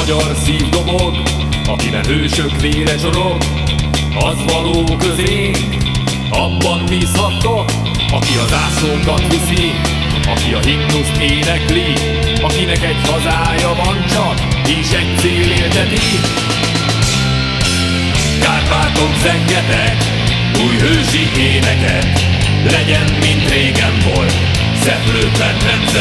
magyar szív dobog, akiben hősök vére csorog, az való közénk, abban bízhattok, aki az zászlónkat viszi, aki a himnuszt énekli, akinek egy hazája van csak, és egy cél élteti. Kárpátok zengetek, új hősi éneket, legyen, mint régen volt, szeplőtlen nemzet.